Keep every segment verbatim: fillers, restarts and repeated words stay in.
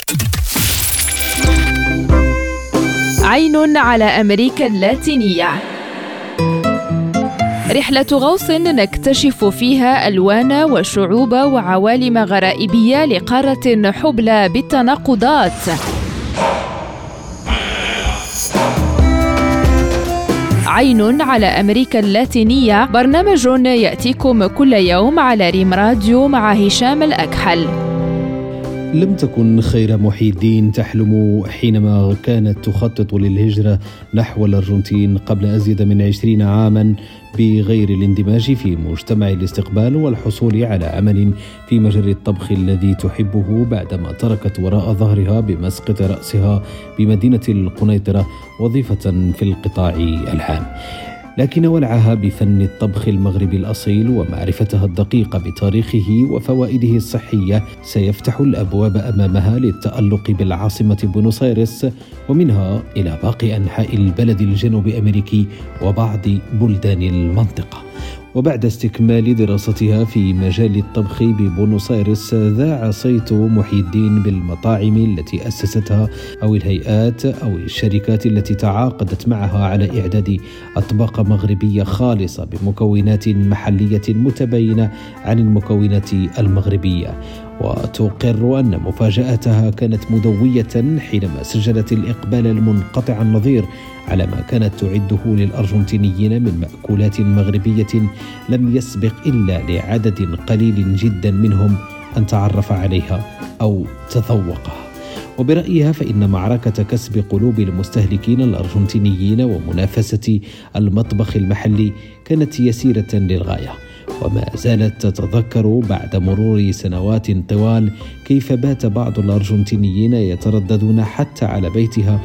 عين على أمريكا اللاتينية، رحلة غوص نكتشف فيها ألوان وشعوب وعوالم غرائبية لقارة حبلى بالتناقضات. عين على أمريكا اللاتينية، برنامج يأتيكم كل يوم على ريم راديو مع هشام الأكحل. لم تكن خير محي الدين تحلم حينما كانت تخطط للهجرة نحو الأرجنتين قبل أزيد من عشرين عاما بغير الاندماج في مجتمع الاستقبال والحصول على عمل في مجال الطبخ الذي تحبه بعدما تركت وراء ظهرها بمسقط رأسها بمدينة القنيطرة وظيفة في القطاع العام. لكن ولعها بفن الطبخ المغربي الأصيل ومعرفتها الدقيقة بتاريخه وفوائده الصحية سيفتح الأبواب أمامها للتألق بالعاصمة بونوس آيرس ومنها إلى باقي أنحاء البلد الجنوب أمريكي وبعض بلدان المنطقة. وبعد استكمال دراستها في مجال الطبخ ببونوس آيرس، ذاع صيت محي الدين بالمطاعم التي أسستها أو الهيئات أو الشركات التي تعاقدت معها على إعداد أطباق مغربية خالصة بمكونات محلية متباينة عن المكونات المغربية. وتقر أن مفاجأتها كانت مدوية حينما سجلت الإقبال المنقطع النظير على ما كانت تعده للأرجنتينيين من مأكولات مغربية لم يسبق إلا لعدد قليل جدا منهم أن تعرف عليها أو تذوقها. وبرأيها فإن معركة كسب قلوب المستهلكين الأرجنتينيين ومنافسة المطبخ المحلي كانت يسيرة للغاية، وما زالت تتذكر بعد مرور سنوات طوال كيف بات بعض الأرجنتينيين يترددون حتى على بيتها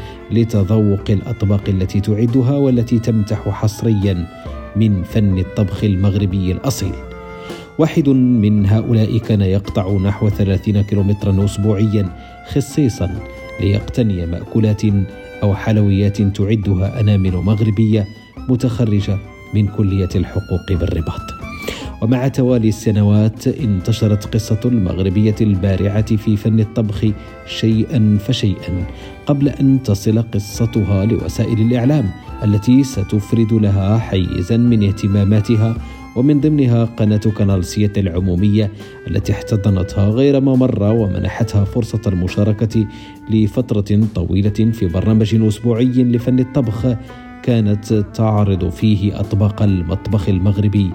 لتذوق الأطباق التي تعدها والتي تمتح حصريا من فن الطبخ المغربي الأصيل. واحد من هؤلاء كان يقطع نحو ثلاثين كيلومترا أسبوعيا خصيصا ليقتني مأكولات أو حلويات تعدها أنامل مغربية متخرجة من كلية الحقوق بالرباط. ومع توالي السنوات انتشرت قصة المغربية البارعة في فن الطبخ شيئا فشيئا قبل أن تصل قصتها لوسائل الإعلام التي ستفرد لها حيزا من اهتماماتها، ومن ضمنها قناة كانالسية العمومية التي احتضنتها غيرما مرة ومنحتها فرصة المشاركة لفترة طويلة في برنامج أسبوعي لفن الطبخ كانت تعرض فيه أطباق المطبخ المغربي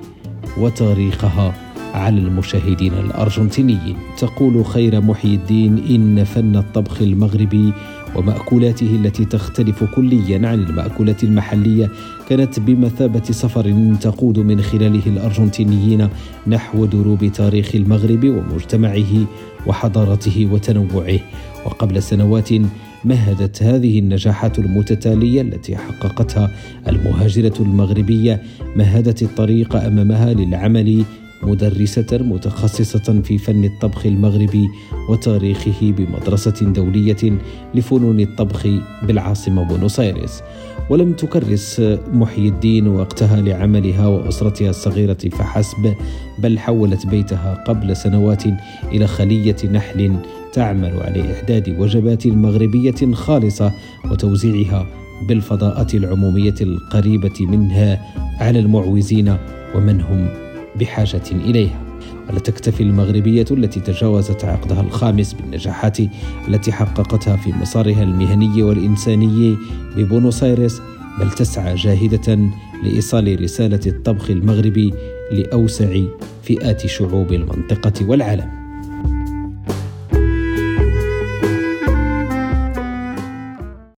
وتاريخها على المشاهدين الأرجنتينيين. تقول خير محي الدين إن فن الطبخ المغربي ومأكولاته التي تختلف كليا عن المأكولات المحلية كانت بمثابة سفر تقود من خلاله الأرجنتينيين نحو دروب تاريخ المغرب ومجتمعه وحضارته وتنوعه. وقبل سنوات مهدت هذه النجاحات المتتالية التي حققتها المهاجرة المغربية مهدت الطريق أمامها للعمل مدرسة متخصصة في فن الطبخ المغربي وتاريخه بمدرسة دولية لفنون الطبخ بالعاصمة بونوس آيرس. ولم تكرس محي الدين وقتها لعملها وأسرتها الصغيرة فحسب، بل حولت بيتها قبل سنوات إلى خلية نحل تعمل على إعداد وجبات مغربية خالصة وتوزيعها بالفضاءات العمومية القريبة منها على المعوزين ومن هم بحاجة إليها. ولا تكتفي المغربية التي تجاوزت عقدها الخامس بالنجاحات التي حققتها في مسارها المهني والإنساني ببونوس آيرس، بل تسعى جاهدة لإيصال رسالة الطبخ المغربي لأوسع فئات شعوب المنطقة والعالم.